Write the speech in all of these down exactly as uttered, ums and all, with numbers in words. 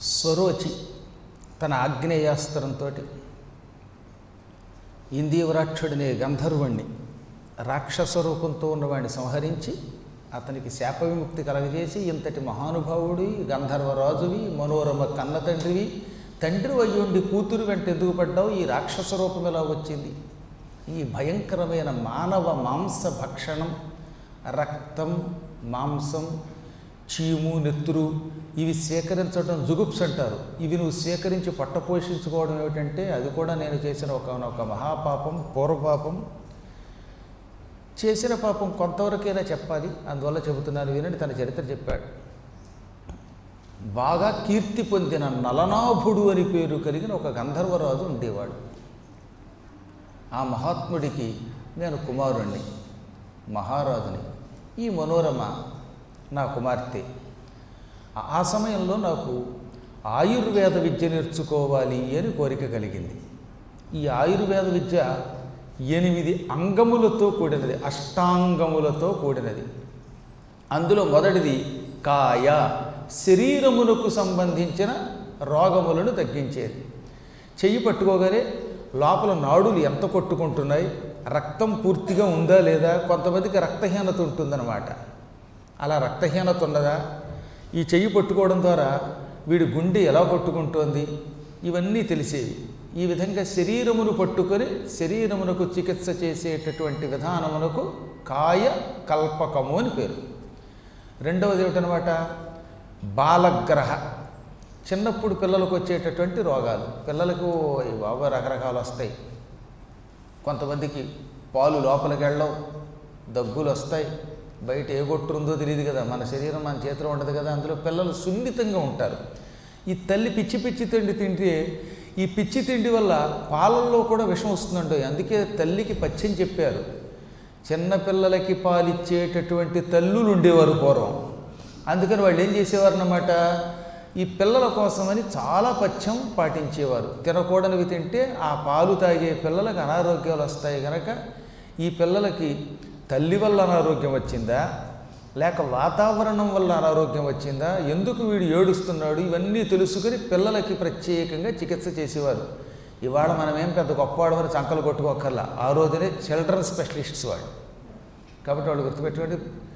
స్వరోచి తన ఆగ్నేయాస్త్రంతో ఇందీవరాక్షుడినే గంధర్వుణ్ణి రాక్షస రూపంతో ఉన్నవాడిని సంహరించి అతనికి శాప విముక్తి కలగజేసి ఇంతటి మహానుభావుడి గంధర్వరాజువి మనోరమ కన్న తండ్రివి తండ్రి అయ్యుండి కూతురు వెంట ఎందుకు పడ్డావు, ఈ రాక్షస రూపం ఎలా వచ్చింది, ఈ భయంకరమైన మానవ మాంస భక్షణం, రక్తం మాంసం చీము నెత్తురు ఇవి సేకరించడం జుగుప్స్ అంటారు. ఇవి నువ్వు సేకరించి పట్ట పోషించుకోవడం ఏమిటంటే అది కూడా నేను చేసిన ఒక ఒక మహాపాపం, పూర్వపాపం. చేసిన పాపం కొంతవరకైనా చెప్పాలి, అందువల్ల చెబుతున్నాను వినండి. తన చరిత్ర చెప్పాడు. బాగా కీర్తి పొందిన నలనాభుడు అని పేరు కలిగిన ఒక గంధర్వరాజు ఉండేవాడు. ఆ మహాత్ముడికి నేను కుమారుణ్ణి, మహారాజుని. ఈ మనోరమ నా కుమార్తె. ఆ సమయంలో నాకు ఆయుర్వేద విద్య నేర్చుకోవాలి అని కోరిక కలిగింది. ఈ ఆయుర్వేద విద్య ఎనిమిది అంగములతో కూడినది, అష్టాంగములతో కూడినది. అందులో మొదటిది కాయ, శరీరమునకు సంబంధించిన రోగములను తగ్గించేది. చెయ్యి పట్టుకోగానే లోపల నాడులు ఎంత కొట్టుకుంటున్నాయి, రక్తం పూర్తిగా ఉందా లేదా, కొంతమందికి రక్తహీనత ఉంటుందన్నమాట. అలా రక్తహీనత ఉన్నదా, ఈ చెయ్యి పట్టుకోవడం ద్వారా వీడి గుండె ఎలా కొట్టుకుంటోంది, ఇవన్నీ తెలిసేవి. ఈ విధంగా శరీరమును పట్టుకొని శరీరమునకు చికిత్స చేసేటటువంటి విధానమునకు కాయ కల్పకము అని పేరు. రెండవది ఏమిటనమాట, బాలగ్రహ, చిన్నప్పుడు పిల్లలకు వచ్చేటటువంటి రోగాలు. పిల్లలకు బాగా రకరకాలు వస్తాయి. కొంతమందికి పాలు లోపలికి వెళ్ళవు, దగ్గులు వస్తాయి. బయట ఏ కొట్టుందో తెలియదు కదా, మన శరీరం మన చేతిలో ఉండదు కదా. అందులో పిల్లలు సున్నితంగా ఉంటారు. ఈ తల్లి పిచ్చి పిచ్చి తిండి తింటే ఈ పిచ్చి తిండి వల్ల పాలల్లో కూడా విషం వస్తుందండి. అందుకే తల్లికి పచ్చని చెప్పారు. చిన్నపిల్లలకి పాలిచ్చేటటువంటి తల్లులు ఉండేవారు పూర్వం. అందుకని వాళ్ళు ఏం చేసేవారు అన్నమాట, ఈ పిల్లల కోసమని చాలా పథ్యం పాటించేవారు. తినకూడనివి తింటే ఆ పాలు తాగే పిల్లలకు అనారోగ్యాలు వస్తాయి కనుక ఈ పిల్లలకి తల్లి వల్ల అనారోగ్యం వచ్చిందా లేక వాతావరణం వల్ల అనారోగ్యం వచ్చిందా, ఎందుకు వీడు ఏడుస్తున్నాడు, ఇవన్నీ తెలుసుకుని పిల్లలకి ప్రత్యేకంగా చికిత్స చేసేవారు. ఇవాళ మనమేం పెద్ద గొప్పవాడమని చంకలు కొట్టుకోకర్లా, ఆ రోజునే చిల్డ్రన్ స్పెషలిస్ట్స్ వాళ్ళు. కాబట్టి వాళ్ళు గుర్తుపెట్టుకోండి,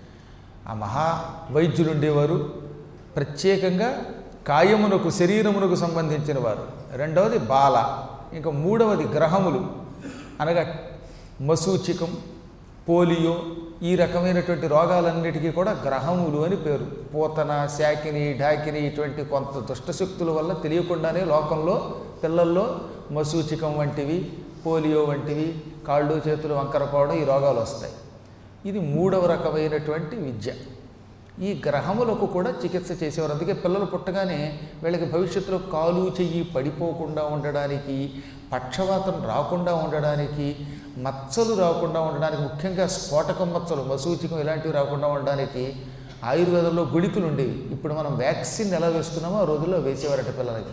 ఆ మహా వైద్యులు ఉండేవారు. ప్రత్యేకంగా కాయమునకు శరీరమునకు సంబంధించిన వారు. రెండవది బాల, ఇంకా మూడవది గ్రహములు అనగా మశూచికం, పోలియో, ఈ రకమైనటువంటి రోగాలన్నిటికీ కూడా గ్రహములు అని పేరు. పూతన, శాకిని, ఢాకిని ఇటువంటి కొంత దుష్టశక్తుల వల్ల తెలియకుండానే లోకంలో పిల్లల్లో మశూచికం వంటివి, పోలియో వంటివి, కాళ్ళు చేతులు వంకరపోవడం, ఈ రోగాలు వస్తాయి. ఇది మూడవ రకమైనటువంటి విద్య. ఈ గ్రహములకు కూడా చికిత్స చేసేవారు. అందుకే పిల్లలు పుట్టగానే వీళ్ళకి భవిష్యత్తులో కాలు చెయ్యి పడిపోకుండా ఉండడానికి, పక్షవాతం రాకుండా ఉండడానికి, మచ్చలు రాకుండా ఉండడానికి, ముఖ్యంగా స్ఫోటకం మచ్చలు, మశూచికం ఇలాంటివి రాకుండా ఉండడానికి ఆయుర్వేదంలో గుళికలు ఉండేవి. ఇప్పుడు మనం వ్యాక్సిన్ ఎలా వేస్తున్నామో ఆ రోజుల్లో వేసేవారట పిల్లలకి.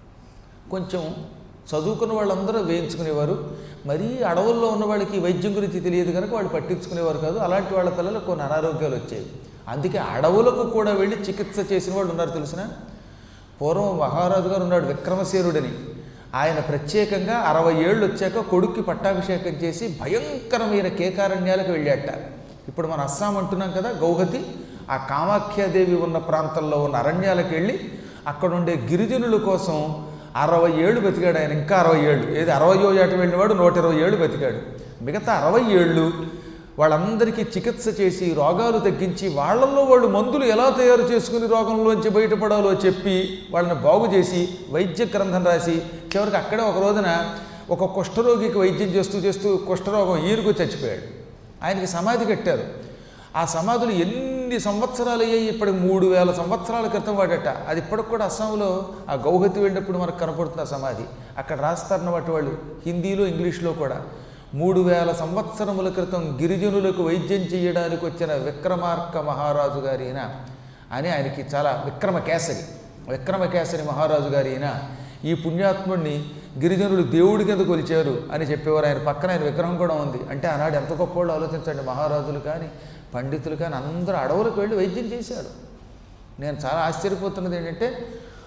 కొంచెం చదువుకున్న వాళ్ళందరూ వేయించుకునేవారు. మరీ అడవుల్లో ఉన్న వాళ్ళకి వైద్యం గురించి తెలియదు కనుక వాళ్ళు పట్టించుకునేవారు కాదు. అలాంటి వాళ్ళ పిల్లలకు కొన్ని అనారోగ్యాలు వచ్చాయి. అందుకే అడవులకు కూడా వెళ్ళి చికిత్స చేసిన వాళ్ళు ఉన్నారు తెలిసిన. పూర్వం మహారాజు గారు ఉన్నాడు విక్రమసేనుడని. ఆయన ప్రత్యేకంగా అరవై ఏళ్ళు వచ్చాక కొడుక్కి పట్టాభిషేకం చేసి భయంకరమైన కేకారణ్యాలకు వెళ్ళాట. ఇప్పుడు మన అస్సాం అంటున్నాం కదా, గౌహతి, ఆ కామాఖ్యాదేవి ఉన్న ప్రాంతంలో ఉన్న అరణ్యాలకు వెళ్ళి అక్కడ ఉండే గిరిజనుల కోసం అరవై ఏళ్ళు బతికాడు ఆయన. ఇంకా అరవై ఏళ్ళు ఏది అరవయో ఏట వెళ్ళినవాడు నూట ఇరవై ఏళ్ళు బతికాడు. మిగతా అరవై ఏళ్ళు వాళ్ళందరికీ చికిత్స చేసి రోగాలు తగ్గించి వాళ్ళల్లో వాళ్ళు మందులు ఎలా తయారు చేసుకుని రోగంలోంచి బయటపడాలో చెప్పి వాళ్ళని బాగు చేసి వైద్య గ్రంథం రాసి చివరికి అక్కడే ఒక రోజున ఒక కుష్ఠరోగికి వైద్యం చేస్తూ చేస్తూ కుష్ఠరోగం ఈరుకు చచ్చిపోయాడు. ఆయనకి సమాధి కట్టారు. ఆ సమాధులు ఎన్ని సంవత్సరాలు అయ్యాయి, ఇప్పటికి మూడు వేల సంవత్సరాల క్రితం వాడట. అది ఇప్పటికి కూడా అస్సాంలో ఆ గౌహతి వెళ్ళినప్పుడు మనకు కనపడుతుంది ఆ సమాధి. అక్కడ రాస్తారన్నమాట వాళ్ళు హిందీలో ఇంగ్లీష్లో కూడా. మూడు వేల సంవత్సరముల క్రితం గిరిజనులకు వైద్యం చేయడానికి వచ్చిన విక్రమార్క మహారాజు గారిన అని ఆయనకి చాలా విక్రమకేసరి విక్రమకేసరి మహారాజు గారిన ఈ పుణ్యాత్ముడిని గిరిజనులు దేవుడి కింద కొలిచారు అని చెప్పేవారు. ఆయన పక్కన ఆయన విగ్రహం కూడా ఉంది. అంటే ఆనాడు ఎంత గొప్పవాళ్ళు ఆలోచించండి. మహారాజులు కానీ పండితులు కానీ అందరూ అడవులకు వెళ్ళి వైద్యం చేశారు. నేను చాలా ఆశ్చర్యపోతున్నది ఏంటంటే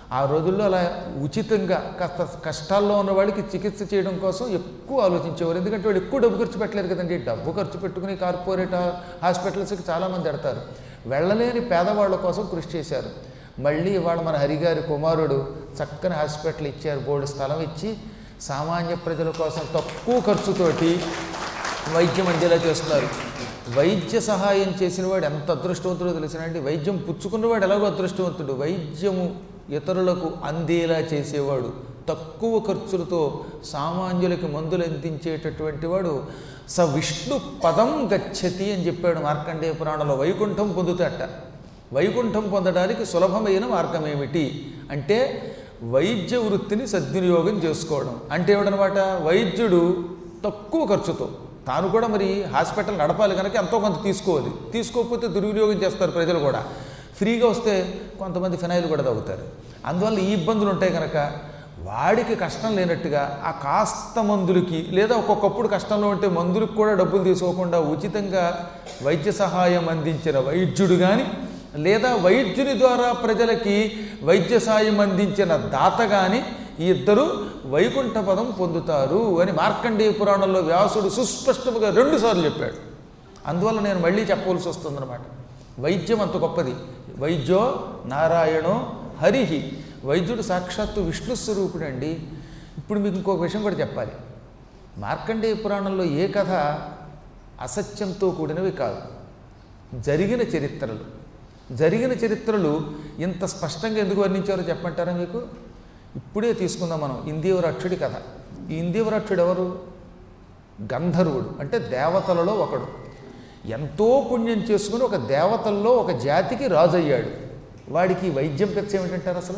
ఆ రోజుల్లో అలా ఉచితంగా కాస్త కష్టాల్లో ఉన్న వాళ్ళకి చికిత్స చేయడం కోసం ఎక్కువ ఆలోచించేవారు. ఎందుకంటే వాళ్ళు ఎక్కువ డబ్బు ఖర్చు పెట్టలేరు కదండి. డబ్బు ఖర్చు పెట్టుకుని కార్పొరేట్ హాస్పిటల్స్కి చాలామంది ఎడతారు. వెళ్ళలేని పేదవాళ్ళ కోసం కృషి చేశారు. మళ్ళీ ఇవాళ మన హరిగారి కుమారుడు చక్కని హాస్పిటల్ ఇచ్చారు, బోర్డు స్థలం ఇచ్చి సామాన్య ప్రజల కోసం తక్కువ ఖర్చుతోటి వైద్యం అందేలా చేస్తున్నారు. వైద్య సహాయం చేసిన వాడు ఎంత అదృష్టవంతుడో తెలిసినండి. వైద్యం పుచ్చుకున్నవాడు ఎలాగో అదృష్టవంతుడు. వైద్యము ఇతరులకు అందేలా చేసేవాడు, తక్కువ ఖర్చులతో సామాన్యులకి మందులు అందించేటటువంటి వాడు స విష్ణు పదం గచ్చతి అని చెప్పాడు మార్కండేయ పురాణంలో. వైకుంఠం పొందుతాట. వైకుంఠం పొందడానికి సులభమైన మార్గం ఏమిటి అంటే వైద్య వృత్తిని సద్వినియోగం చేసుకోవడం. అంటే ఏమిటనమాట, వైద్యుడు తక్కువ ఖర్చుతో, తాను కూడా మరి హాస్పిటల్ నడపాలి కనుక ఎంతో కొంత తీసుకోవాలి. తీసుకోకపోతే దుర్వినియోగం చేస్తారు ప్రజలు కూడా. ఫ్రీగా వస్తే కొంతమంది ఫినాయిల్ కూడా తాగుతారు. అందువల్ల ఈ ఇబ్బందులు ఉంటాయి కనుక వాడికి కష్టం లేనట్టుగా ఆ కాస్త మందులకి, లేదా ఒక్కొక్కప్పుడు కష్టంలో ఉంటే మందులకు కూడా డబ్బులు తీసుకోకుండా ఉచితంగా వైద్య సహాయం అందించిన వైద్యుడు కానీ, లేదా వైద్యుని ద్వారా ప్రజలకి వైద్య సాయం అందించిన దాత కానీ ఈ ఇద్దరు వైకుంఠ పదం పొందుతారు అని మార్కండేయ పురాణంలో వ్యాసుడు సుస్పష్టంగా రెండుసార్లు చెప్పాడు. అందువల్ల నేను మళ్ళీ చెప్పవలసి వస్తుందన్నమాట. వైద్యం అంత గొప్పది. వైద్యో నారాయణో హరిహి. వైద్యుడు సాక్షాత్తు విష్ణు స్వరూపుడు అండి. ఇప్పుడు మీకు ఇంకొక విషయం కూడా చెప్పాలి. మార్కండేయ పురాణంలో ఏ కథ అసత్యంతో కూడినవి కాదు. జరిగిన చరిత్రలు జరిగిన చరిత్రలు ఇంత స్పష్టంగా ఎందుకు వర్ణించారో చెప్పమంటారా మీకు? ఇప్పుడే తీసుకుందాం మనం ఇంద్రవరాక్షుడి కథ. ఈ ఇంద్రవరాక్షుడు ఎవరు? గంధర్వుడు, అంటే దేవతలలో ఒకడు. ఎంతో పుణ్యం చేసుకుని ఒక దేవతల్లో ఒక జాతికి రాజు అయ్యాడు. వాడికి వైద్యం పెచ్చ ఏమిటంటారు అసలు?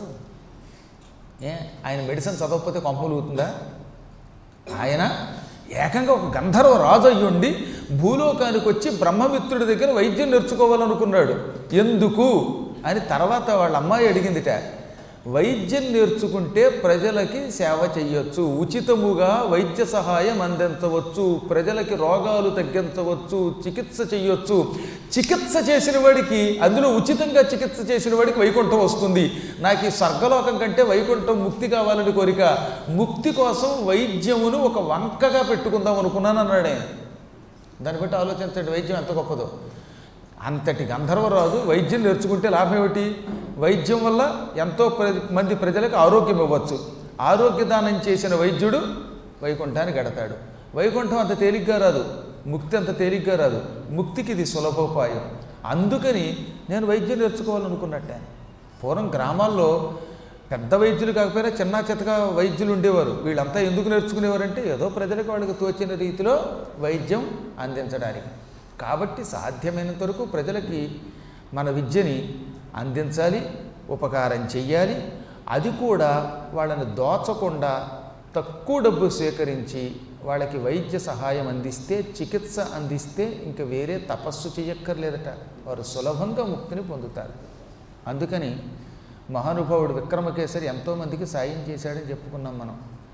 ఏ ఆయన మెడిసిన్ చదవకపోతే కొంపలుగుతుందా? ఆయన ఏకంగా ఒక గంధర్వ రాజు అయ్యుండి భూలోకానికి వచ్చి బ్రహ్మమిత్రుడి దగ్గర వైద్యం నేర్చుకోవాలనుకున్నాడు. ఎందుకు అని తర్వాత వాళ్ళ అమ్మాయి అడిగిందిట. వైద్యం నేర్చుకుంటే ప్రజలకి సేవ చెయ్యొచ్చు, ఉచితముగా వైద్య సహాయం అందించవచ్చు, ప్రజలకి రోగాలు తగ్గించవచ్చు, చికిత్స చెయ్యొచ్చు. చికిత్స చేసిన వాడికి, అందులో ఉచితంగా చికిత్స చేసిన వాడికి వైకుంఠం వస్తుంది. నాకు ఈ స్వర్గలోకం కంటే వైకుంఠం ముక్తి కావాలని కోరిక. ముక్తి కోసం వైద్యమును ఒక వంకగా పెట్టుకుందాం అనుకున్నాను అన్నాడే. దాన్ని బట్టి ఆలోచించండి వైద్యం ఎంత గొప్పదో. అంతటి గంధర్వరాజు వైద్యం నేర్చుకుంటే లాభం ఏమిటి? వైద్యం వల్ల ఎంతో మంది ప్రజలకు ఆరోగ్యం ఇవ్వచ్చు. ఆరోగ్యదానం చేసిన వైద్యుడు వైకుంఠాన్ని గడతాడు. వైకుంఠం అంత తేలిగ్గా రాదు, ముక్తి అంత తేలిగ్గా రాదు. ముక్తికి ఇది సులభోపాయం. అందుకని నేను వైద్యం నేర్చుకోవాలనుకున్నట్టే. పూర్వం గ్రామాల్లో పెద్ద వైద్యులు కాకపోయినా చిన్న చితక వైద్యులు ఉండేవారు. వీళ్ళంతా ఎందుకు నేర్చుకునేవారంటే ఏదో ప్రజలకు వాళ్ళకి తోచిన రీతిలో వైద్యం అందించడానికి. కాబట్టి సాధ్యమైనంత వరకు ప్రజలకి మన విద్యని అందించాలి, ఉపకారం చెయ్యాలి. అది కూడా వాళ్ళని దోచకుండా తక్కువ డబ్బు స్వీకరించి వాళ్ళకి వైద్య సహాయం అందిస్తే, చికిత్స అందిస్తే ఇంక వేరే తపస్సు చేయక్కర్లేదట. వారు సులభంగా ముక్తిని పొందుతారు. అందుకని మహానుభావుడు విక్రమకేసరి ఎంతోమందికి సాయం చేశాడని చెప్పుకున్నాం మనం.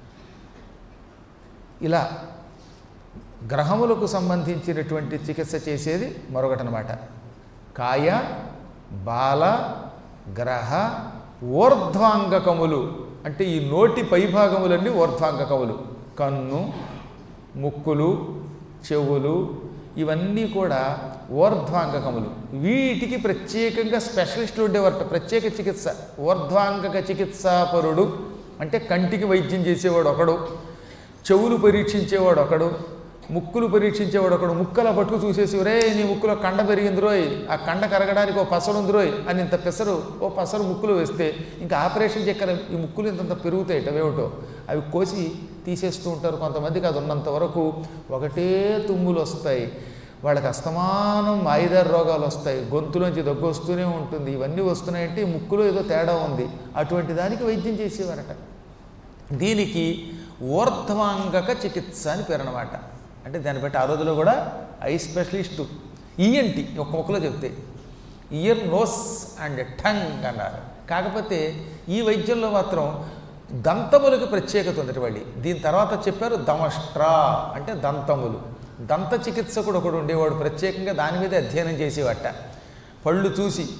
ఇలా గ్రహములకు సంబంధించినటువంటి చికిత్స చేసేది మరొకటనమాట. కాయ, బాల, గ్రహ, ఊర్ధ్వాంగకములు. అంటే ఈ నోటి పైభాగములన్నీ ఊర్ధ్వాంగకములు. కన్ను, ముక్కులు, చెవులు ఇవన్నీ కూడా ఊర్ధ్వాంగకములు. వీటికి ప్రత్యేకంగా స్పెషలిస్టులు ఉండేవారట. ప్రత్యేక చికిత్స. ఊర్ధ్వాంగక చికిత్సాపరుడు అంటే కంటికి వైద్యం చేసేవాడు ఒకడు, చెవులు పరీక్షించేవాడు ఒకడు, ముక్కులు పరీక్షించేవాడు ఒకడు. ముక్కలా పట్టుకు చూసేసి, రే నీ ముక్కులో కండ పెరిగిందిరోయ్, ఆ కండ కరగడానికి ఓ పసరు ఉందిరోయ్ అని ఇంత పెసరు ఓ పసరు ముక్కులు వేస్తే ఇంకా ఆపరేషన్ చెక్కర ఈ ముక్కులు ఇంతంత పెరుగుతాయి అవేమిటో అవి కోసి తీసేస్తూ ఉంటారు. కొంతమందికి అది ఉన్నంత వరకు ఒకటే తుమ్ములు వస్తాయి, వాళ్ళకి అస్తమానం మాయిదారు రోగాలు వస్తాయి, గొంతులోంచి దగ్గు వస్తూనే ఉంటుంది. ఇవన్నీ వస్తున్నాయంటే ఈ ముక్కులో ఏదో తేడా ఉంది. అటువంటి దానికి వైద్యం చేసేవారట. దీనికి ఊర్ధ్వాంగక చికిత్స అని పేరు అన్నమాట. అంటే దాన్ని బట్టి ఆ రోజులో కూడా ఐ స్పెషలిస్టు ఈఎన్టీ ఒక మొక్కలో చెప్తే ఇయర్, నోస్ అండ్ టంగ్ అన్నారు. కాకపోతే ఈ వైద్యంలో మాత్రం దంతములకు ప్రత్యేకత ఉంది వాళ్ళి. దీని తర్వాత చెప్పారు దమష్ట్రా అంటే దంతములు. దంత చికిత్సకుడు ఒకడు ఉండేవాడు, ప్రత్యేకంగా దాని మీద అధ్యయనం చేసేవాట. పళ్ళు చూసి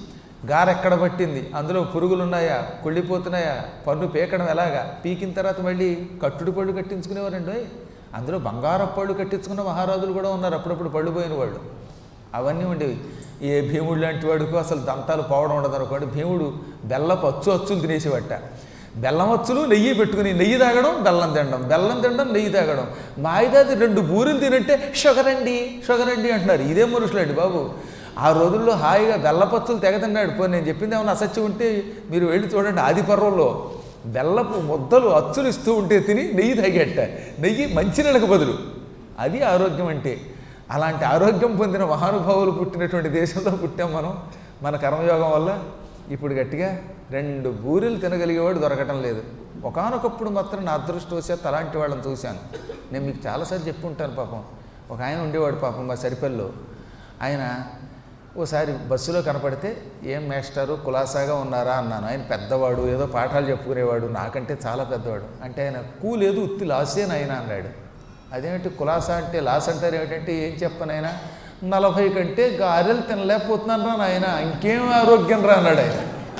గారెక్కడ పట్టింది, అందులో పురుగులు ఉన్నాయా, కుళ్ళిపోతున్నాయా, పన్ను పీకడం ఎలాగా, పీకిన తర్వాత మళ్ళీ కట్టుడు పళ్ళు కట్టించుకునేవారండి. అందులో బంగారపు పళ్ళు కట్టించుకున్న మహారాజులు కూడా ఉన్నారు, అప్పుడప్పుడు పళ్ళు పోయిన వాళ్ళు. అవన్నీ ఉండేవి. ఏ భీముడు లాంటి వాడికో అసలు దంతాలు పోవడం ఉండదు అనుకోండి. భీముడు బెల్లపు అచ్చు అచ్చులు తినేసేవట. బెల్లం అచ్చులు నెయ్యి పెట్టుకుని నెయ్యి తాగడం, బెల్లం తినడం, బెల్లం తినడం, నెయ్యి తాగడం. మాయిదాది రెండు బూరెలు తినంటే షుగర్ అండి షుగర్ అండి అంటున్నారు. ఇదే మనుషులండి బాబు. ఆ రోజుల్లో హాయిగా బెల్లపచ్చులు తెగ తిన్నాడు. పోయి నేను చెప్పింది ఏమన్నా అసత్యం ఉంటే మీరు వెళ్ళి చూడండి. ఆది పర్వంలో బెల్లపు ముద్దలు అచ్చులు ఇస్తూ ఉంటే తిని నెయ్యి తాగేట. నెయ్యి మంచినీళ్ళకు బదులు. అది ఆరోగ్యం అంటే. అలాంటి ఆరోగ్యం పొందిన మహానుభావులు పుట్టినటువంటి దేశంలో పుట్టాం మనం. మన కర్మయోగం వల్ల ఇప్పుడు గట్టిగా రెండు బూరెలు తినగలిగేవాడు దొరకటం లేదు. ఒకానొకప్పుడు మాత్రం నా అదృష్టవశాత్తు అలాంటి వాళ్ళని చూశాను. నేను మీకు చాలాసార్లు చెప్పి ఉంటాను. పాపం ఒక ఆయన ఉండేవాడు పాపం మా సరిపల్లిలో. ఆయన ఓసారి బస్సులో కనపడితే ఏం మేస్టారు కులాసాగా ఉన్నారా అన్నాను. ఆయన పెద్దవాడు, ఏదో పాఠాలు చెప్పుకునేవాడు, నాకంటే చాలా పెద్దవాడు. అంటే ఆయన కూ లేదు ఉత్తి లాసేనైనా అన్నాడు. అదేమిటి కులాసా అంటే లాస్ అంటారు ఏమిటంటే, ఏం చెప్పనైనా నలభై కంటే గారెలు తినలేకపోతున్నాను రా నాయన, ఇంకేం ఆరోగ్యం రా అన్నాడు ఆయన.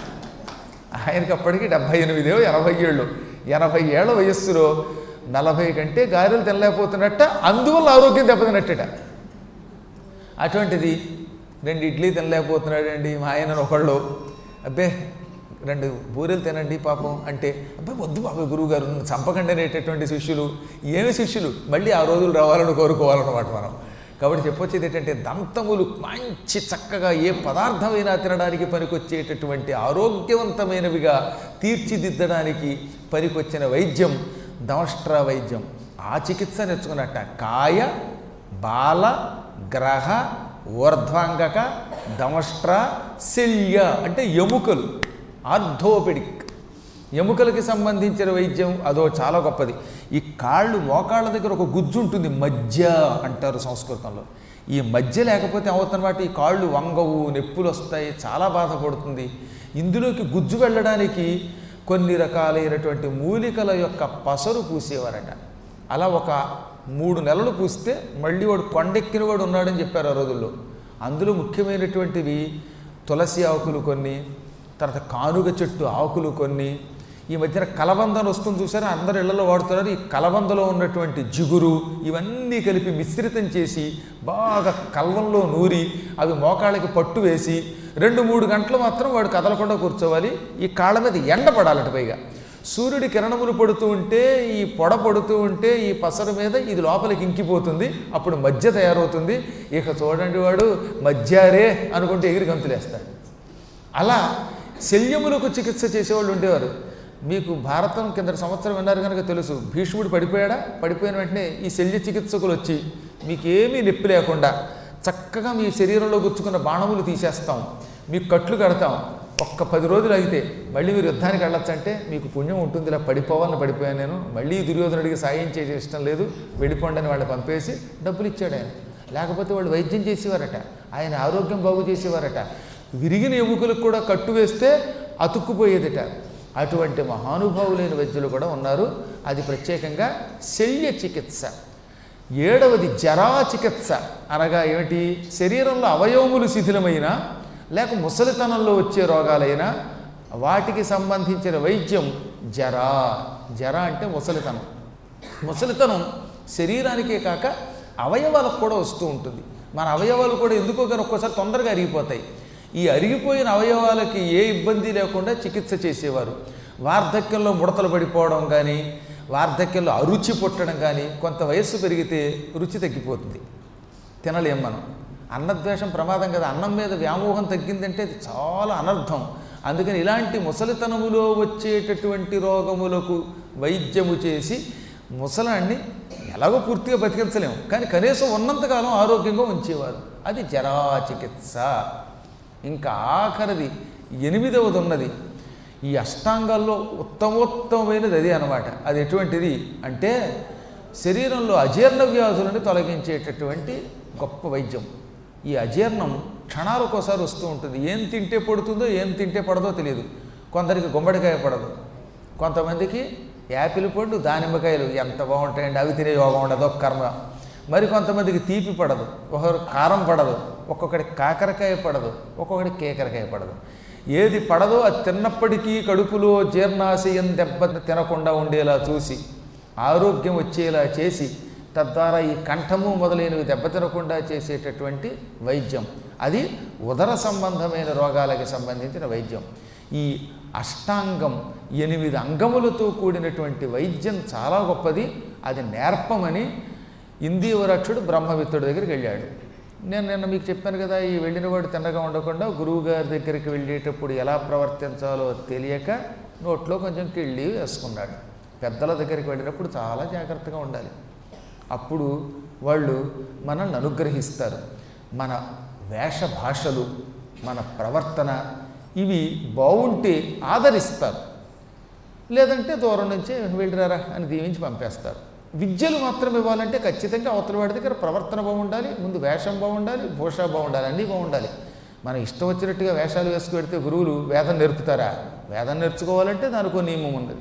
ఆయనకి అప్పటికి డెబ్భై ఎనిమిదేవో ఎనభై ఏళ్ళు ఎనభై ఏళ్ల వయస్సులో నలభై కంటే గారెలు తినలేకపోతున్నట్ట, అందువల్ల ఆరోగ్యం దెబ్బతిన్నట్టట. అటువంటిది రెండు ఇడ్లీ తినలేకపోతున్నాడండి మా ఆయన ఒకళ్ళు. అబ్బే రెండు బూరెలు తినండి పాపం అంటే, అబ్బాయి వద్దు బాబాయ్ గురువుగారు చంపకండి అనేటటువంటి శిష్యులు. ఏమి శిష్యులు మళ్ళీ ఆ రోజులు రావాలని కోరుకోవాలన్నమాట మనం. కాబట్టి చెప్పొచ్చేది ఏంటంటే, దంతములు మంచి చక్కగా ఏ పదార్థమైనా తినడానికి పనికొచ్చేటటువంటి ఆరోగ్యవంతమైనవిగా తీర్చిదిద్దడానికి పనికొచ్చిన వైద్యం దంష్ట్రా వైద్యం. ఆ చికిత్స నేర్చుకున్నట్ట. కాయ బాల గ్రహ ఊర్ధ్వాంగక దంష్ట్రా శల్య అంటే ఎముకలు, ఆర్థోపెడిక్ ఎముకలకి సంబంధించిన వైద్యం అదో చాలా గొప్పది. ఈ కాళ్ళు మోకాళ్ళ దగ్గర ఒక గుజ్జు ఉంటుంది, మధ్య అంటారు సంస్కృతంలో. ఈ మధ్య లేకపోతే అవుతున్నమాట ఈ కాళ్ళు వంగవు, నొప్పులు వస్తాయి, చాలా బాధపడుతుంది. ఇందులోకి గుజ్జు వెళ్ళడానికి కొన్ని రకాలైనటువంటి మూలికల యొక్క పసరు పూసేవారట. అలా ఒక మూడు నెలలు పూస్తే మళ్ళీ వాడు కొండెక్కిన వాడు ఉన్నాడని చెప్పారు ఆ రోజుల్లో. అందులో ముఖ్యమైనటువంటివి తులసి ఆకులు కొన్ని, తర్వాత కానుగ చెట్టు ఆకులు కొన్ని. ఈ మధ్యన కలబందను వస్తుంది చూసారా, అందరు ఇళ్లలో వాడుతున్నారు. ఈ కలబందలో ఉన్నటువంటి జిగురు ఇవన్నీ కలిపి మిశ్రితం చేసి బాగా కల్వంలో నూరి అవి మోకాళ్ళకి పట్టు వేసి రెండు మూడు గంటలు మాత్రం వాడు కదలకుండా కూర్చోవాలి. ఈ కాళ్ళ మీద ఎండ పడాలట. పైగా సూర్యుడి కిరణములు పడుతూ ఉంటే, ఈ పొడ పడుతూ ఉంటే ఈ పసరు మీద ఇది లోపలికి ఇంకిపోతుంది. అప్పుడు మధ్య తయారవుతుంది. ఇక చూడండి వాడు మధ్యారే అనుకుంటే ఎగిరి గంతులేస్తాడు. అలా శల్యములకు చికిత్స చేసేవాళ్ళు ఉండేవారు. మీకు భారతం కింద సంవత్సరం విన్నారు కనుక తెలుసు. భీష్ముడు పడిపోయాడా, పడిపోయిన వెంటనే ఈ శల్య చికిత్సకులు వచ్చి మీకేమీ నొప్పి లేకుండా చక్కగా మీ శరీరంలో గుచ్చుకున్న బాణములు తీసేస్తాం, మీకు కట్లు కడతాం, ఒక్క పది రోజులు అయితే మళ్ళీ మీరు యుద్ధానికి వెళ్ళొచ్చంటే మీకు పుణ్యం ఉంటుంది. ఇలా పడిపోవాలని పడిపోయాను నేను, మళ్ళీ దుర్యోధనుడికి సాయం చేసే ఇష్టం లేదు, వెళ్ళిపోండి అని వాళ్ళని పంపేసి డబ్బులు ఇచ్చాడు ఆయన. లేకపోతే వాళ్ళు వైద్యం చేసేవారట, ఆయన ఆరోగ్యం బాగు చేసేవారట. విరిగిన ఎముకలకు కూడా కట్టు వేస్తే అతుక్కుపోయేదట. అటువంటి మహానుభావులైన వైద్యులు కూడా ఉన్నారు. అది ప్రత్యేకంగా శల్య చికిత్స. ఏడవది జరా చికిత్స. అనగా ఏమిటి? శరీరంలో అవయవములు శిథిలమైన లేక ముసలితనంలో వచ్చే రోగాలైనా వాటికి సంబంధించిన వైద్యం జరా. జరా అంటే ముసలితనం. ముసలితనం శరీరానికే కాక అవయవాలకు కూడా వస్తూ ఉంటుంది. మన అవయవాలు కూడా ఎందుకో కానీ ఒక్కోసారి తొందరగా అరిగిపోతాయి. ఈ అరిగిపోయిన అవయవాలకి ఏ ఇబ్బంది లేకుండా చికిత్స చేసేవారు. వార్ధక్యంలో ముడతలు పడిపోవడం కానీ, వార్ధక్యంలో అరుచి పుట్టడం కానీ, కొంత వయస్సు పెరిగితే రుచి తగ్గిపోతుంది, తినలేం మనం. అన్నద్వేషం ప్రమాదం కదా. అన్నం మీద వ్యామోహం తగ్గిందంటే అది చాలా అనర్థం. అందుకని ఇలాంటి ముసలితనములో వచ్చేటటువంటి రోగములకు వైద్యము చేసి ముసలాన్ని ఎలాగో పూర్తిగా బతికించలేము, కానీ కనీసం ఉన్నంతకాలం ఆరోగ్యంగా ఉంచేవారు. అది జరా చికిత్స. ఇంకా ఆఖరిది ఎనిమిదవది ఉన్నది. ఈ అష్టాంగాల్లో ఉత్తమోత్తమైనది అది అన్నమాట. అది ఎటువంటిది అంటే శరీరంలో అజీర్ణ వ్యాధులను తొలగించేటటువంటి గొప్ప వైద్యం. ఈ అజీర్ణం క్షణాలకోసారి వస్తూ ఉంటుంది. ఏం తింటే పడుతుందో ఏం తింటే పడదో తెలియదు. కొందరికి గుమ్మడికాయ పడదు, కొంతమందికి యాపిల్ పండు, దానిమ్మకాయలు ఎంత బాగుంటాయండి, అవి తినే యోగం ఉండదు, ఒక కర్మ. మరి కొంతమందికి తీపి పడదు, ఒకరు కారం పడదు, ఒక్కొక్కడికి కాకరకాయ పడదు, ఒక్కొక్కడికి కేకరకాయ పడదు. ఏది పడదో అది తిన్నప్పటికీ కడుపులో జీర్ణాశయం దెబ్బ తినకుండా ఉండేలా చూసి ఆరోగ్యం వచ్చేలా చేసి తద్వారా ఈ కంఠము మొదలైనవి దెబ్బతినకుండా చేసేటటువంటి వైద్యం, అది ఉదర సంబంధమైన రోగాలకి సంబంధించిన వైద్యం. ఈ అష్టాంగం ఎనిమిది అంగములతో కూడినటువంటి వైద్యం చాలా గొప్పది. అది నేర్పమని ఇందీవరక్షుడు బ్రహ్మవిత్తుడి దగ్గరికి వెళ్ళాడు. నేను నిన్న మీకు చెప్పాను కదా, ఈ వెళ్ళినవాడు తిన్నగా ఉండకుండా గురువుగారి దగ్గరికి వెళ్ళేటప్పుడు ఎలా ప్రవర్తించాలో తెలియక నోట్లో కొంచెం కిళ్ళి వేసుకున్నాడు. పెద్దల దగ్గరికి వెళ్ళినప్పుడు చాలా జాగ్రత్తగా ఉండాలి. అప్పుడు వాళ్ళు మనల్ని అనుగ్రహిస్తారు. మన వేష భాషలు, మన ప్రవర్తన ఇవి బాగుంటే ఆదరిస్తారు, లేదంటే దూరం నుంచే వెళ్ళిరారా అని దీవించి పంపేస్తారు. విద్యలు మాత్రం ఇవ్వాలంటే ఖచ్చితంగా అవతల వాడి దగ్గర ప్రవర్తన బాగుండాలి, ముందు వేషం బాగుండాలి, భూష బాగుండాలి, అన్నీ బాగుండాలి. మనం ఇష్టం వచ్చినట్టుగా వేషాలు వేసుకు పెడితే గురువులు వేదం నేర్పుతారా? వేదం నేర్చుకోవాలంటే దానికి నియమం ఉన్నది.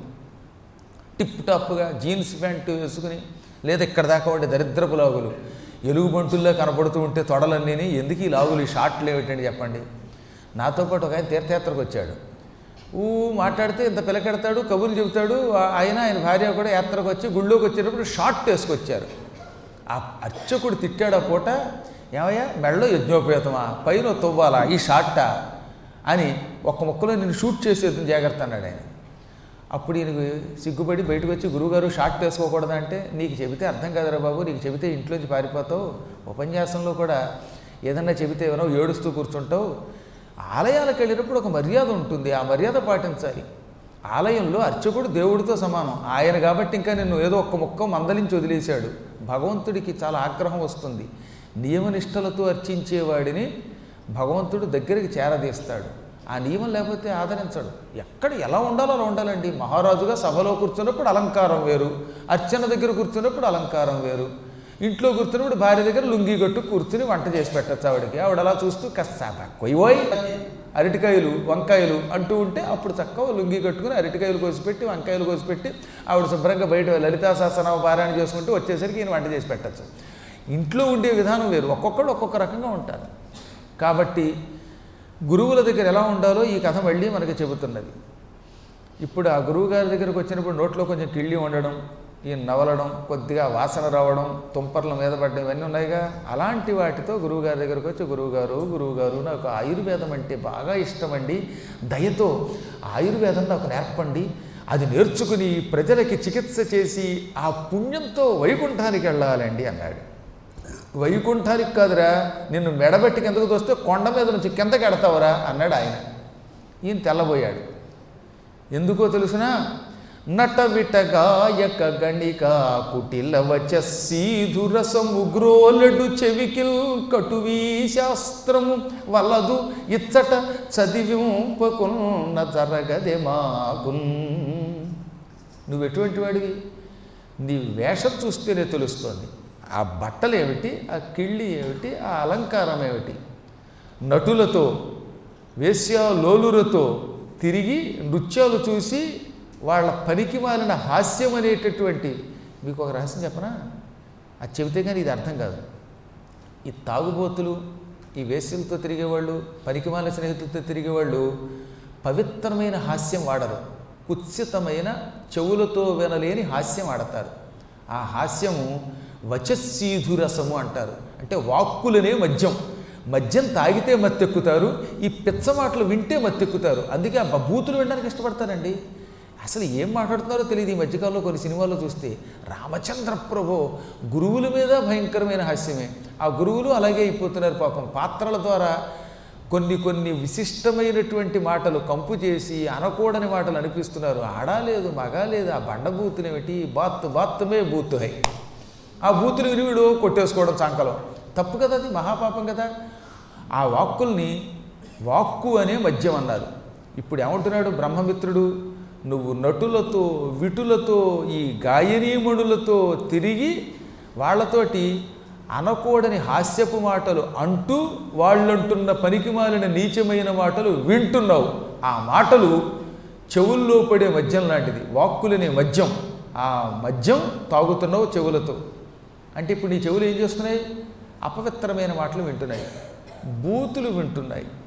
టిప్ టాప్గా జీన్స్ ప్యాంటు వేసుకుని, లేదా ఇక్కడ దాకా ఉండే దరిద్రపు లాగులు ఎలుగుబంటుల్లో కనపడుతూ ఉంటే తొడలన్నీ ఎందుకు ఈ లాగులు, ఈ షార్ట్లు ఏమిటండి చెప్పండి. నాతో పాటు ఒక ఆయన తీర్థయాత్రకు వచ్చాడు. ఊ మాట్లాడితే ఇంత పిలకెడతాడు, కబుర్లు చెబుతాడు. ఆయన ఆయన భార్య కూడా యాత్రకు వచ్చి గుళ్ళోకి వచ్చేటప్పుడు షార్ట్ వేసుకొచ్చారు. ఆ అర్చకుడు తిట్టాడు ఆ పూట, ఏమయ్యా మెళ్ళో యజ్ఞోపేతమా, పైన తవ్వాలా, ఈ షార్టా అని ఒక్క మొక్కలో నేను షూట్ చేసేది జాగ్రత్త అన్నాడు ఆయన. అప్పుడు ఈయనకు సిగ్గుపడి బయటకు వచ్చి, గురువుగారు షార్ట్ వేసుకోకూడదా అంటే, నీకు చెబితే అర్థం కాదురా బాబు, నీకు చెబితే ఇంట్లోంచి పారిపోతావు, ఉపన్యాసంలో కూడా ఏదన్నా చెబితే ఏమో ఏడుస్తూ కూర్చుంటావు. ఆలయాలకు వెళ్ళినప్పుడు ఒక మర్యాద ఉంటుంది, ఆ మర్యాద పాటించాలి. ఆలయంలో అర్చకుడు దేవుడితో సమానం ఆయన కాబట్టి ఇంకా నిన్ను ఏదో ఒక్క ముక్క మందలించి వదిలేశాడు. భగవంతుడికి చాలా ఆగ్రహం వస్తుంది. నియమనిష్టలతో అర్చించేవాడిని భగవంతుడు దగ్గరికి చేరదీస్తాడు. ఆ నియమం లేకపోతే ఆదరించడు. ఎక్కడ ఎలా ఉండాలో అలా ఉండాలండి. మహారాజుగా సభలో కూర్చున్నప్పుడు అలంకారం వేరు, అర్చన దగ్గర కూర్చున్నప్పుడు అలంకారం వేరు. ఇంట్లో కూర్చున్నప్పుడు భార్య దగ్గర లుంగి గట్టు కూర్చుని వంట చేసి పెట్టచ్చు ఆవిడకి. ఆవిడ అలా చూస్తూ కస్సాప కొయ్యోయ్ అరటికాయలు వంకాయలు అంటూ ఉంటే అప్పుడు చక్కగా లుంగి కట్టుకుని అరటికాయలు కోసిపెట్టి వంకాయలు కోసిపెట్టి ఆవిడ శుభ్రంగా బయట లలితా సహస్రనామ పారాయణ చేసుకుంటూ వచ్చేసరికి ఈయన వంట చేసి పెట్టచ్చు. ఇంట్లో ఉండే విధానం వేరు, ఒక్కొక్కళ్ళు ఒక్కొక్క రకంగా ఉంటారు. కాబట్టి గురువుల దగ్గర ఎలా ఉండాలో ఈ కథ మళ్ళీ మనకి చెబుతున్నది. ఇప్పుడు ఆ గురువు గారి దగ్గరకు వచ్చినప్పుడు నోట్లో కొంచెం కిళ్ళి ఉండడం, ఈ నవలడం, కొద్దిగా వాసన రావడం, తుంపర్ల మీద పడ్డం, ఇవన్నీ ఉన్నాయిగా. అలాంటి వాటితో గురువుగారి దగ్గరకు వచ్చి, గురువుగారు గురువుగారు నాకు ఆయుర్వేదం అంటే బాగా ఇష్టమండి, దయతో ఆయుర్వేదం నాకు నేర్పండి, అది నేర్చుకుని ప్రజలకి చికిత్స చేసి ఆ పుణ్యంతో వైకుంఠానికి వెళ్ళాలండి అన్నాడు. వైకుంఠానికి కాదురా, నిన్ను మెడబెట్టి కిందకు తోస్తే కొండ మీద నుంచి కిందకి ఎడతావురా అన్నాడు ఆయన. ఈయన తెల్లబోయాడు. ఎందుకో తెలుసునా? నట విటగాయక గణిక కుటిల వచస్సీధురసము గ్రోలడు చెవికిల్ కటువీ శాస్త్రము వలదు ఇచ్చట చదివింపకున్న జరగదే మాకున్. నువ్వు ఎటువంటి వాడివి? నీ వేషం చూస్తేనే తెలుస్తోంది. ఆ బట్టలు ఏమిటి, ఆ కిళ్ళి ఏమిటి, ఆ అలంకారం ఏమిటి? నటులతో వేశ్యాలోలులతో తిరిగి నృత్యాలు చూసి వాళ్ళ పనికి మాలిన హాస్యం అనేటటువంటి, మీకు ఒక రహస్యం చెప్పనా? అది చెబితే కానీ ఇది అర్థం కాదు. ఈ తాగుబోతులు, ఈ వేశ్యలతో తిరిగేవాళ్ళు, పనికి మాలిన స్నేహితులతో తిరిగేవాళ్ళు పవిత్రమైన హాస్యం వాడరు, కుత్సితమైన చెవులతో వినలేని హాస్యం ఆడతారు. ఆ హాస్యము వచస్సీధురసము అంటారు. అంటే వాక్కులనే మద్యం. మద్యం తాగితే మత్తెక్కుతారు, ఈ పిచ్చ మాటలు వింటే మత్తెక్కుతారు. అందుకే ఆ బూతులు వినడానికి ఇష్టపడతారండి. అసలు ఏం మాట్లాడుతున్నారో తెలియదు. ఈ మధ్యకాలంలో కొన్ని సినిమాల్లో చూస్తే రామచంద్ర ప్రభు గురువుల మీద భయంకరమైన హాస్యమే. ఆ గురువులు అలాగే అయిపోతున్నారు పాపం. పాత్రల ద్వారా కొన్ని కొన్ని విశిష్టమైనటువంటి మాటలు కంపు చేసి అనకూడని మాటలు అనిపిస్తున్నారు. ఆడాలేదు మగాలేదు, ఆ బండబూతులు ఏమిటి, బాత్ బాత్మే బూతు హై, ఆ బూతులు వినివిడు కొట్టేసుకోవడం చాంకలో. తప్పు కదా, అది మహాపాపం కదా. ఆ వాక్కుల్ని వాక్కు అనే మద్యం అన్నారు. ఇప్పుడు ఏమంటున్నాడు బ్రహ్మమిత్రుడు? నువ్వు నటులతో విటులతో ఈ గాయనీమణులతో తిరిగి వాళ్ళతోటి అనకూడని హాస్యపు మాటలు అంటూ వాళ్ళంటున్న పనికిమాలిన నీచమైన మాటలు వింటున్నావు. ఆ మాటలు చెవుల్లో పడే మద్యం లాంటిది, వాక్కులనే మద్యం. ఆ మద్యం తాగుతున్నావు చెవులతో. అంటే ఇప్పుడు నీ చెవులు ఏం చేస్తున్నాయి? అపవిత్రమైన మాటలు వింటున్నాయి, బూతులు వింటున్నాయి.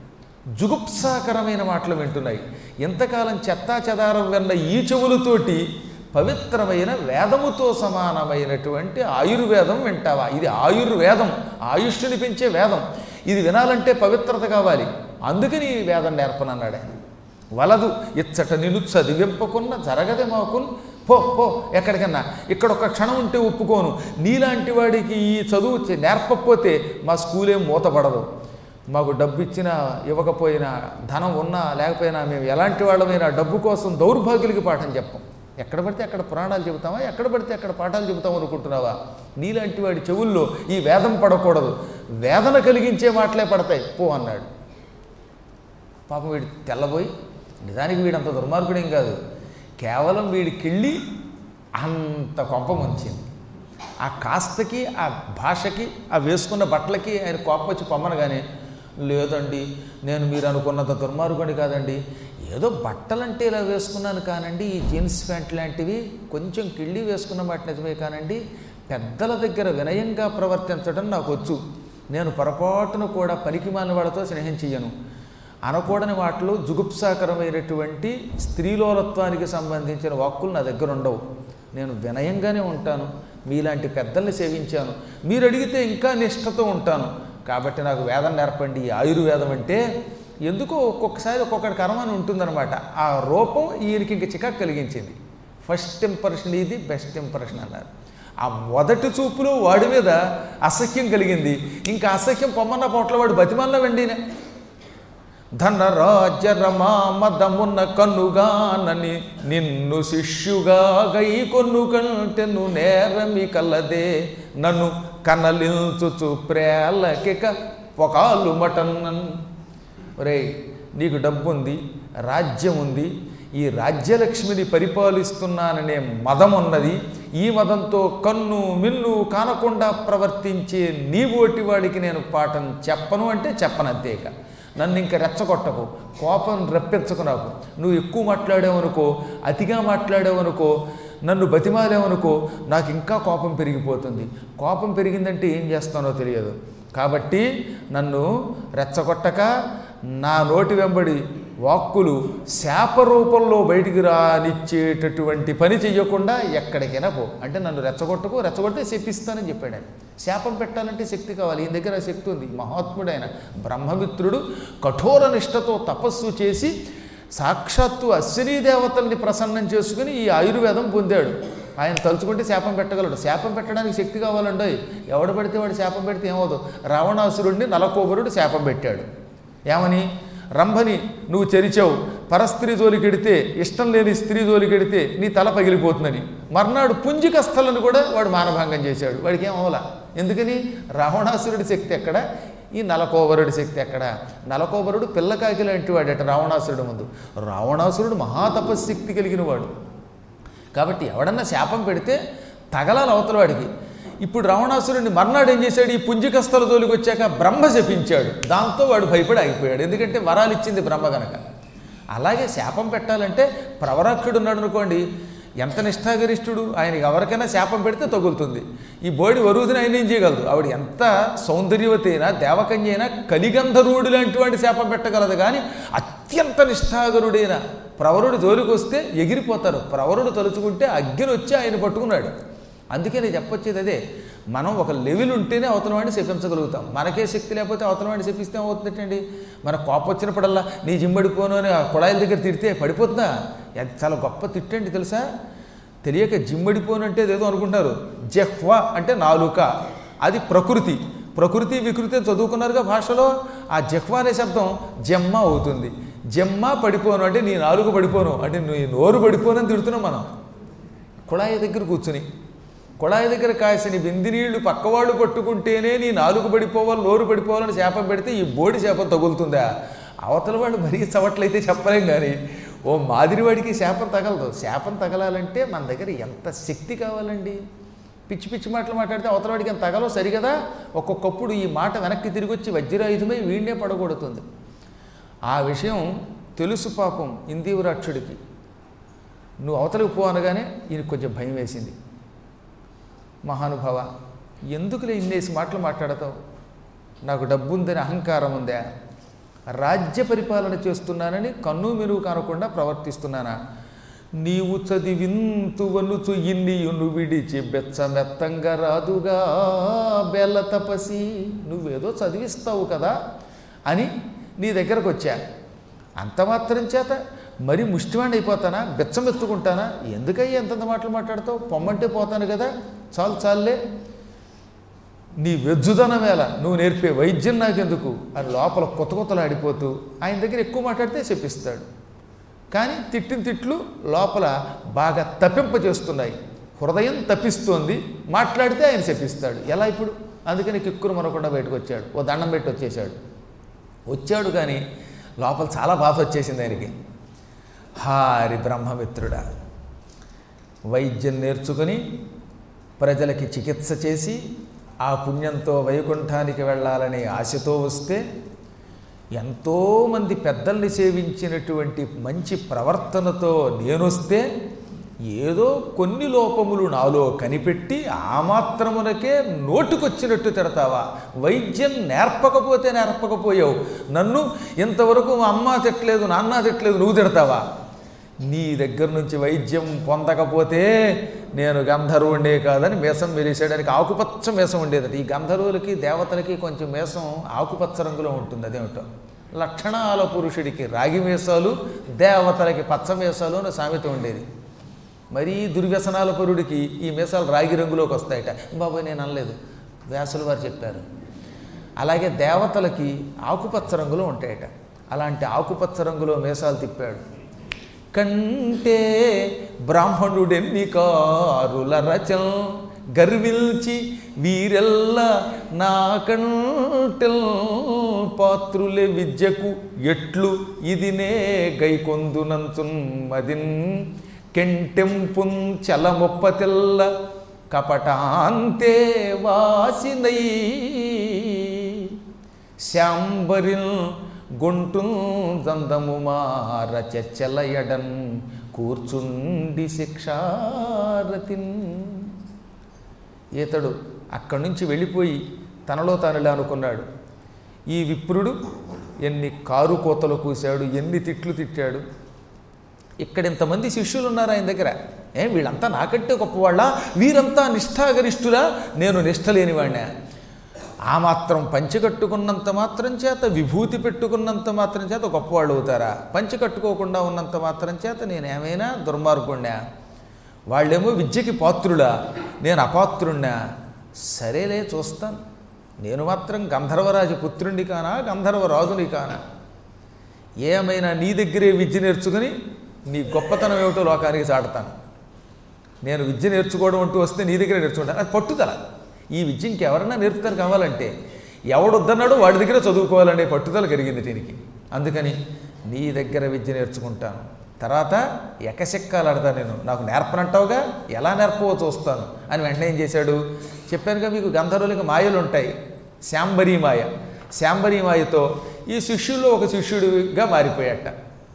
జుగుప్సాకరమైన మాటలు వింటున్నాయి. ఎంతకాలం చెత్తా చెదారం విన్న ఈ చెవులతోటి పవిత్రమైన వేదముతో సమానమైనటువంటి ఆయుర్వేదం వింటావా? ఇది ఆయుర్వేదం, ఆయుష్ని పెంచే వేదం. ఇది వినాలంటే పవిత్రత కావాలి. అందుకని ఈ వేదం నేర్పనన్నాడు ఆయన. వలదు ఇచ్చట నిన్ను చదివింపకున్న జరగదే మాకున్, పో పో ఎక్కడికన్నా, ఇక్కడ ఒక క్షణం ఉంటే ఒప్పుకోను. నీలాంటి వాడికి ఈ చదువు నేర్పకపోతే మా స్కూలేం మూతపడదు. మాకు డబ్బు ఇచ్చినా ఇవ్వకపోయినా, ధనం ఉన్నా లేకపోయినా, మేము ఎలాంటి వాళ్ళమైనా డబ్బు కోసం దౌర్భాగ్యులకి పాఠం చెప్పం. ఎక్కడ పడితే అక్కడ పురాణాలు చెబుతావా, ఎక్కడ పడితే అక్కడ పాఠాలు చెబుతాం అనుకుంటున్నావా? నీలాంటి వాడి చెవుల్లో ఈ వేదం పడకూడదు, వేదన కలిగించే మాటలే పడతాయి, పో అన్నాడు. పాపం వీడు తెల్లబోయి, నిజానికి వీడంత దుర్మార్గుడేం కాదు, కేవలం వీడికెళ్ళి అంత కొంప ముంచింది. ఆ కాస్తకి, ఆ భాషకి, ఆ వేసుకున్న బట్టలకి ఆయన కోపం వచ్చి పొమ్మనగానే, లేదండి నేను మీరు అనుకున్నంత దుర్మార్గుడి కాదండి, ఏదో బట్టలంటే ఇలా వేసుకున్నాను కానండి, ఈ జీన్స్ ప్యాంట్ లాంటివి కొంచెం కిళ్ళి వేసుకున్న మాట నిజమే కానండి, పెద్దల దగ్గర వినయంగా ప్రవర్తించడం నాకు వచ్చు. నేను పొరపాటును కూడా పనికిమాలిన వాళ్ళతో స్నేహం చెయ్యను. అనకూడని వాటిలో జుగుప్సాకరమైనటువంటి స్త్రీలోలత్వానికి సంబంధించిన వాక్కులు నా దగ్గర ఉండవు. నేను వినయంగానే ఉంటాను, మీలాంటి పెద్దల్ని సేవించాను, మీరు అడిగితే ఇంకా నిష్ఠతో ఉంటాను. కాబట్టి నాకు వేదం నేర్పండి. ఆయుర్వేదం అంటే ఎందుకో ఒక్కొక్కసారి ఒక్కొక్కటి కర్మని ఉంటుందన్నమాట. ఆ రూపం ఈయనకి ఇంక చికాకు కలిగించింది. ఫస్ట్ ఇంప్రెషన్ ఇది బెస్ట్ ఇంప్రెషన్ అన్నారు. ఆ మొదటి చూపులో వాడి మీద అసహ్యం కలిగింది. ఇంకా అసహ్యం పొమ్మన్న పోట్ల వాడు బతిమల్ల వెండినే. ధన రాజ్య రమా మదమున్న కన్నుగానని నిన్ను శిష్యుగా గై కొన్ను కంటెను నేరమి కలదే నన్ను కనలించుచు ప్రేలకిక పొకాలు మటన్నన్. ఒరే, నీకు డబ్బు ఉంది, రాజ్యం ఉంది, ఈ రాజ్యలక్ష్మిని పరిపాలిస్తున్నాననే మదం ఉన్నది. ఈ మదంతో కన్ను మిన్ను కానకుండా ప్రవర్తించే నీ ఓటి వాడికి నేను పాఠం చెప్పను అంటే చెప్పనంతేక. నన్ను ఇంకా రెచ్చగొట్టకు, కోపం రప్పించకు. నాకు నువ్వు ఎక్కువ మాట్లాడావనుకో, అతిగా మాట్లాడావనుకో, నన్ను బతిమాలేవనుకో, నాకు ఇంకా కోపం పెరిగిపోతుంది. కోపం పెరిగిందంటే ఏం చేస్తానో తెలియదు. కాబట్టి నన్ను రెచ్చగొట్టక, నా నోటి వెంబడి వాక్కులు శాప రూపంలో బయటికి రానిచ్చేటటువంటి పని చెయ్యకుండా ఎక్కడికైనా పో. అంటే నన్ను రెచ్చగొట్టకు, రెచ్చగొడితే శపిస్తానని చెప్పాడు ఆయన. శాపం పెట్టాలంటే శక్తి కావాలి, ఈయన దగ్గర శక్తి ఉంది. మహాత్ముడైన బ్రహ్మమిత్రుడు కఠోర నిష్టతో తపస్సు చేసి సాక్షాత్తు అశ్వినీ దేవతల్ని ప్రసన్నం చేసుకుని ఈ ఆయుర్వేదం పొందాడు. ఆయన తలుచుకుంటే శాపం పెట్టగలడు. శాపం పెట్టడానికి శక్తి కావాలండి. ఎవడు పడితే వాడు శాపం పెడితే ఏమవుదు? రావణాసురుడిని నలకోబరుడు శాపం పెట్టాడు. ఏమని? రంభని నువ్వు చెరిచావు, పరస్త్రీ జోలికెడితే, ఇష్టం లేని స్త్రీ జోలికెడితే నీ తల పగిలిపోతుందని. మర్నాడు పుంజికస్థలను కూడా వాడు మానభంగం చేశాడు. వాడికి ఏం అవలా. ఎందుకని? రావణాసురుడి శక్తి ఎక్కడ, ఈ నలకోబరుడి శక్తి ఎక్కడ? నలకోబరుడు పిల్లకాకి లాంటి వాడట రావణాసురుడు ముందు. రావణాసురుడు మహాతపశక్తి కలిగిన వాడు. కాబట్టి ఎవడన్నా శాపం పెడితే తగలాలి అవతల వాడికి. ఇప్పుడు రావణాసురుడిని మర్నాడు ఏం చేశాడు? ఈ పుంజికస్థల జోలికి వచ్చాక బ్రహ్మ శపించాడు. దాంతో వాడు భయపడి ఆగిపోయాడు. ఎందుకంటే వరాలు ఇచ్చింది బ్రహ్మ గనక. అలాగే శాపం పెట్టాలంటే ప్రవరాక్షుడు ఉన్నాడు అనుకోండి, ఎంత నిష్ఠాగరిష్ఠుడు, ఆయనకి ఎవరికైనా శాపం పెడితే తగులుతుంది. ఈ బోడి వరుదిని ఆయన ఏం చేయగలదు? ఆవిడ ఎంత సౌందర్యవతి అయినా, దేవకన్య అయినా, కలిగంధరుడు లాంటి వాడి శాపం పెట్టగలదు. కానీ అత్యంత నిష్ఠాగరుడైన ప్రవరుడు జోలికి వస్తే ఎగిరిపోతారు. ప్రవరుడు తలుచుకుంటే అగ్గిని వచ్చి ఆయన పట్టుకున్నాడు. అందుకే నేను చెప్పొచ్చేది అదే, మనం ఒక లెవెల్ ఉంటేనే అవతల వాడిని శపించగలుగుతాం. మనకే శక్తి లేకపోతే అవతల వాడిని శపిస్తే ఏమవుతుందండి? మన కోపం వచ్చినప్పుడల్లా నీ జిమ్మడిపోను అని ఆ కుళాయిల దగ్గర తిడితే పడిపోతుందా? అది చాలా గొప్ప తిట్టండి తెలుసా. తెలియక జిమ్మడిపోను అంటే ఏదో అనుకుంటారు. జహ్వ అంటే నాలుక, అది ప్రకృతి. ప్రకృతి వికృతి చదువుకున్నారుగా భాషలో. ఆ జహ్వ అనే శబ్దం జమ్మ అవుతుంది. జమ్మ పడిపోను అంటే నీ నాలుక పడిపోను అంటే నీ నోరు పడిపోను అని తిడుతున్నాం మనం. కుళాయి దగ్గర కూర్చుని కుళాయి దగ్గర కాసిన బింది నీళ్లు పక్కవాళ్ళు పట్టుకుంటేనే నీ నాలుగు పడిపోవాలి, నోరు పడిపోవాలని శాపం పెడితే ఈ బోడి శాపం తగులుతుందా? అవతల వాళ్ళు మరీ చవట్లయితే చెప్పలేం. కానీ ఓ మాదిరివాడికి శాపం తగలదు. శాపం తగలాలంటే మన దగ్గర ఎంత శక్తి కావాలండి. పిచ్చి పిచ్చి మాటలు మాట్లాడితే అవతల వాడికి ఎంత తగలో సరిగదా. ఒక్కొక్కప్పుడు ఈ మాట వెనక్కి తిరిగి వచ్చి వజ్రాయుధమై వీడినే పడగొడుతుంది. ఆ విషయం తెలుసు పాపం ఇందీవరాక్షుడికి. నువ్వు అవతలికి పో అనగానే ఈయనకు కొంచెం భయం వేసింది. మహానుభావ, ఎందుకులే ఇన్నేసి మాటలు మాట్లాడతావు? నాకు డబ్బు ఉందని అహంకారం ఉందా? రాజ్య పరిపాలన చేస్తున్నానని కన్ను మెరుగు కానకుండా ప్రవర్తిస్తున్నానా? నీవు చదివింతువనుచు ఇన్నియును విడిచి బెచ్చమెత్తంగా రాదుగా బెల్ల తపసి. నువ్వేదో చదివిస్తావు కదా అని నీ దగ్గరకు వచ్చా. అంత మాత్రం చేత మరి ముష్టివాణ్ణి అయిపోతానా? బెచ్చమెత్తుకుంటానా? ఎందుకయ్యా ఎంతంత మాటలు మాట్లాడతావు? పొమ్మంటే పోతాను కదా, చాలు చాలులే. నీ వెజ్జుదనం వేళ నువ్వు నేర్పే వైద్యం నాకెందుకు అని లోపల కొత్త కొత్తలు ఆడిపోతూ ఆయన దగ్గర ఎక్కువ మాట్లాడితే చెప్పిస్తాడు. కానీ తిట్టిన తిట్లు లోపల బాగా తప్పింప చేస్తున్నాయి. హృదయం తప్పిస్తోంది, మాట్లాడితే ఆయన చెప్పిస్తాడు. ఎలా ఇప్పుడు? అందుకని కిక్కురు మరొకుండా బయటకు వచ్చాడు. ఓ దండం పెట్టి వచ్చేసాడు. వచ్చాడు కానీ లోపల చాలా బాధ వచ్చేసింది ఆయనకి. హారి బ్రహ్మమిత్రుడా, వైద్యం నేర్చుకుని ప్రజలకి చికిత్స చేసి ఆ పుణ్యంతో వైకుంఠానికి వెళ్ళాలనే ఆశతో వస్తే, ఎంతోమంది పెద్దల్ని సేవించినటువంటి మంచి ప్రవర్తనతో నేనొస్తే ఏదో కొన్ని లోపములు నాలో కనిపెట్టి ఆ మాత్రమునకే నోటుకొచ్చినట్టు తిడతావా? వైద్యం నేర్పకపోతే నేర్పకపోయావు, నన్ను ఇంతవరకు మా అమ్మ తిట్టలేదు, నాన్న తిట్టలేదు, నువ్వు తిడతావా? నీ దగ్గర నుంచి వైద్యం పొందకపోతే నేను గంధర్వుండే కాదని మేసం మెరిసేయడానికి ఆకుపచ్చ మేసం ఉండేదట. ఈ గంధర్వులకి దేవతలకి కొంచెం మేసం ఆకుపచ్చ రంగులో ఉంటుంది. అదేమిటో లక్షణాల పురుషుడికి రాగి మేసాలు, దేవతలకి పచ్చ మేసాలు అని సామెత ఉండేది. మరీ దుర్వ్యసనాల పరుడికి ఈ మీసాలు రాగి రంగులోకి వస్తాయట. బాబాయ్ నేను అనలేదు, వ్యాసులు వారు చెప్పారు. అలాగే దేవతలకి ఆకుపచ్చ రంగులో ఉంటాయట. అలాంటి ఆకుపచ్చ రంగులో మీసాలు తిప్పాడు. కంటే బ్రాహ్మణుడెన్ని కారుల రచల్ గర్విల్చి వీరెల్ల నా కంటెల్ పాత్రులే విద్యకు ఎట్లు ఇదినే గైకొందునంచున్ మదిన్ కెంటెంపున్ చలమొప్పతెల్ల కపటాంతే వాసినై శాంబరిల్ గొంటున్ దందము మార చచ్చలయడన్ కూర్చుండి శిక్షారతిన్. ఈతడు అక్కడి నుంచి వెళ్ళిపోయి తనలో తాను ఇలా అనుకున్నాడు, ఈ విప్రుడు ఎన్ని కారు కోతలు కూశాడు, ఎన్ని తిట్లు తిట్టాడు. ఇక్కడ ఇంతమంది శిష్యులు ఉన్నారు ఆయన దగ్గర, ఏం వీళ్ళంతా నాకంటే గొప్పవాళ్ళ, వీరంతా నిష్ఠాగరిష్ఠులా, నేను నిష్ఠ లేనివాడినా? ఆ మాత్రం పంచి కట్టుకున్నంత మాత్రం చేత, విభూతి పెట్టుకున్నంత మాత్రం చేత గొప్పవాళ్ళు అవుతారా? పంచి కట్టుకోకుండా ఉన్నంత మాత్రం చేత నేనేమైనా దుర్మార్గుణ్ణా? వాళ్ళేమో విద్యకి పాత్రుడా, నేను అపాత్రుణ్ణా? సరేలే చూస్తాను, నేను మాత్రం గంధర్వరాజు పుత్రుణ్ణి కానా, గంధర్వరాజుని కానా? ఏమైనా నీ దగ్గరే విద్య నేర్చుకుని నీ గొప్పతనం ఏమిటో లోకానికి చాటుతాను. నేను విద్య నేర్చుకోవడం అంటూ వస్తే నీ దగ్గరే నేర్చుకుంటాను. అది పట్టుదల. ఈ విద్య ఇంకెవరన్నా నేర్పుతారు కావాలంటే, ఎవడొద్దన్నాడో వాడి దగ్గర చదువుకోవాలనే పట్టుదల కలిగింది దీనికి. అందుకని నీ దగ్గర విద్య నేర్చుకుంటాను, తర్వాత ఎకశెక్కాలు ఆడతాను నేను, నాకు నేర్పనంటావుగా, ఎలా నేర్పవో చూస్తాను అని వెంటనే ఏం చేశాడు? చెప్పానుగా మీకు గంధర్వులకి మాయలు ఉంటాయి. శాంబరీ మాయ. శాంబరీ మాయతో ఈ శిష్యుల్లో ఒక శిష్యుడిగా మారిపోయాట.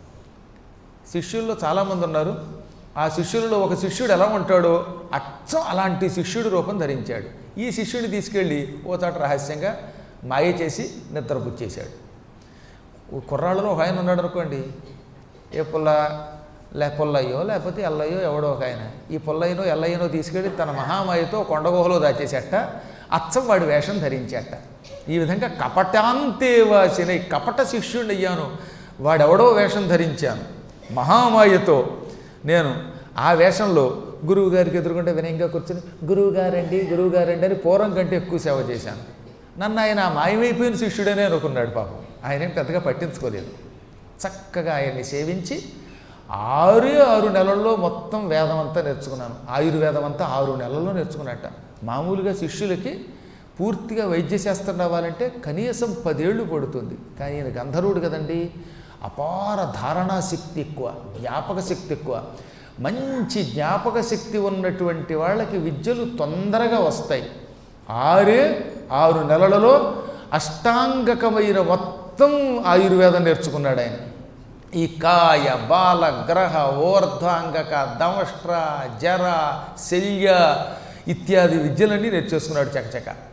శిష్యుల్లో చాలామంది ఉన్నారు. ఆ శిష్యులలో ఒక శిష్యుడు ఎలా ఉంటాడో అచ్చం అలాంటి శిష్యుడి రూపం ధరించాడు. ఈ శిష్యుడిని తీసుకెళ్ళి ఓ చోట రహస్యంగా మాయ చేసి నిద్రపుచ్చేశాడు. కుర్రాళ్ళలో ఒక ఆయన ఉన్నాడు అనుకోండి, ఏ పుల్ల లే పుల్లయ్యో లేకపోతే ఎల్లయ్యో ఎవడో ఒక ఆయన. ఈ పుల్లయ్యనో ఎల్లయ్యనో తీసుకెళ్ళి తన మహామాయతో కొండగుహలో దాచేసేట, అచ్చం వాడి వేషం ధరించేట. ఈ విధంగా కపటాంతే వాసిన కపట శిష్యుడిని అయ్యాను. వాడెవడో వేషం ధరించాను మహామాయతో. నేను ఆ వేషంలో గురువుగారికి ఎదురుకుంటే వినయంగా కూర్చొని గురువుగారండి గురువుగారండి అని పూర్వం కంటే ఎక్కువ సేవ చేశాను. నన్ను ఆయన మాయమైపోయిన శిష్యుడనే అనుకున్నాడు. పాపం ఆయనేం పెద్దగా పట్టించుకోలేదు. చక్కగా ఆయన్ని సేవించి ఆరు ఆరు నెలల్లో మొత్తం వేదం అంతా నేర్చుకున్నాను. ఆయుర్వేదం అంతా ఆరు నెలల్లో నేర్చుకున్నట్ట. మామూలుగా శిష్యులకి పూర్తిగా వైద్యశాస్త్రం రావాలంటే కనీసం పదేళ్ళు పడుతుంది. కానీ ఈయన గంధర్వుడు కదండి, అపార ధారణా శక్తి ఎక్కువ, జ్ఞాపక శక్తి ఎక్కువ. మంచి జ్ఞాపక శక్తి ఉన్నటువంటి వాళ్ళకి విద్యలు తొందరగా వస్తాయి. ఆరే ఆరు నెలలలో అష్టాంగకమైన మొత్తం ఆయుర్వేదం నేర్చుకున్నాడు ఆయన. ఈ కాయ బాల గ్రహ ఓర్ధ్వాంగక దంష్ట్ర జర శల్య ఇత్యాది విద్యలన్నీ నేర్చేసుకున్నాడు చకచక.